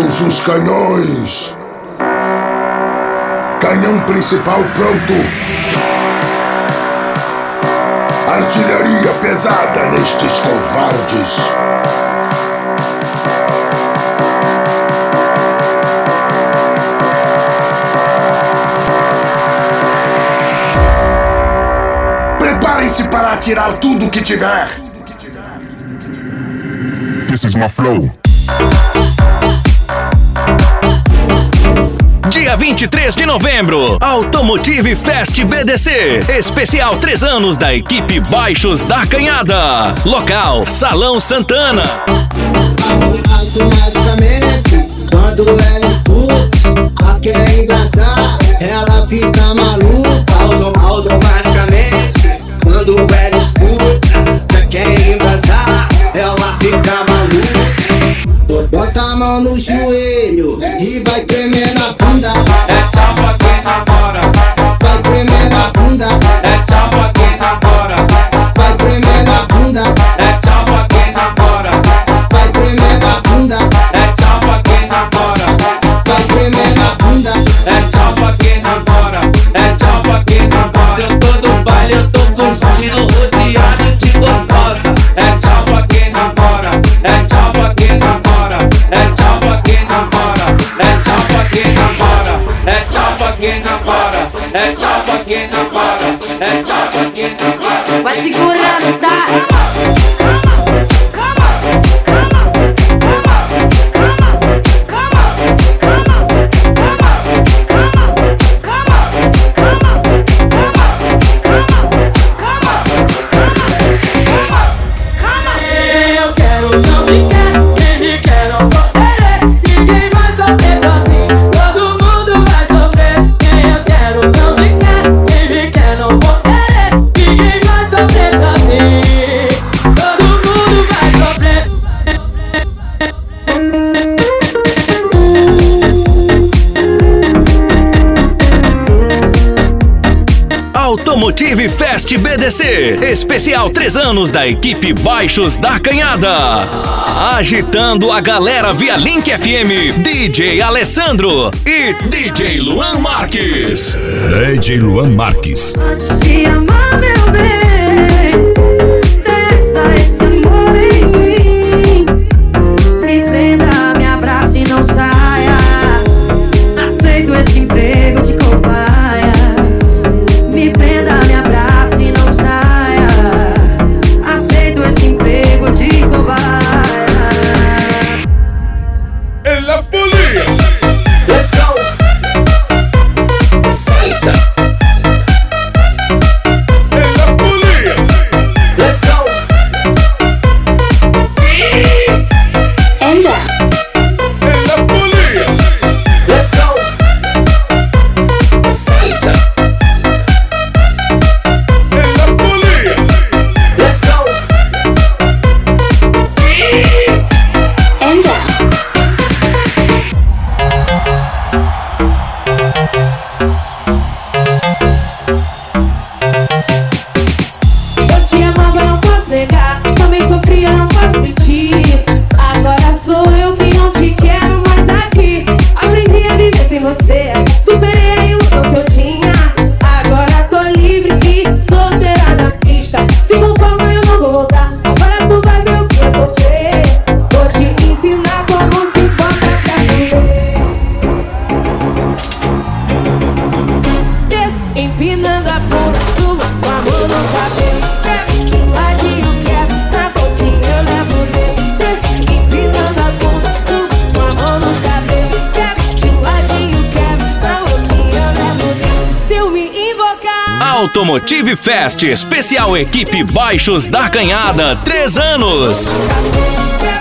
Preparados os canhões. Canhão principal pronto. Artilharia pesada nestes covardes. Preparem-se para atirar tudo o que tiver. This is my flow. Dia 23 de novembro, Automotive Fest BDC. Especial 3 anos da equipe Baixos da Canhada. Local, Salão Santana. Automaticamente, quando ela escuta, a quer engraçar, ela fica maluca. Automaticamente, quando ela escuta, a quer engraçar, ela fica maluca. Bota a mão no joelho e vai tremer na bunda. É tchau pra quem namora. Vai tremer na bunda. É tchau pra quem namora. Vai tremer na bunda. É tchau pra quem namora. Vai tremer na bunda. É tchau pra quem namora. Vai tremer na bunda. É tchau pra quem namora. É tchau pra quem namora. Eu tô no baile, eu tô curtindo, rodeado de gostosa. É tchau pra quem namora. É tchau pra quem namora. É tchau pra quem namora. É tchau pra quem namora. É tchau pra quem namora. É tchau pra quem namora. É tchau pra quem namora. Vai segurando, tá? Automotive Fest BDC. Especial 3 anos da equipe Baixos da Canhada. Agitando a galera via Link FM, DJ Alessandro e DJ Luan Marques. DJ Luan Marques. Antes de amar, meu bem, testa esse amor em mim. Me prenda, me abrace e não saia. Aceito esse emprego de cobaia. Me prenda, me abrace e não saia. Aceito esse emprego de cobaia. En la folia. Let's go. Salsa. En la folia. Let's go. Sí. En la folia. Let's go. Salsa. En la folia. Let's go. Sí. Eu te amava, não posso negar. Também sofria, não posso mentir. Agora sou eu que não te quero mais aqui. Aprendi a viver sem você. Superei a ilusão que eu tinha. Agora tô livre e solteira na pista. Se for forma eu não vou voltar. Agora tu vai ver o que é sofrer. Vou te ensinar como se porta pra viver. Desço, empinando a bunda, subo com a mão no cabelo. Quero de ladinho, quero, na boquinha eu levo dedo. Desço, empinando a bunda, subo com a mão no cabelo. Quero de ladinho, quero, na boquinha eu levo dedo. Se eu me invocar, Automotive Fest. Especial equipe Baixos da Canhada. 3 anos. quero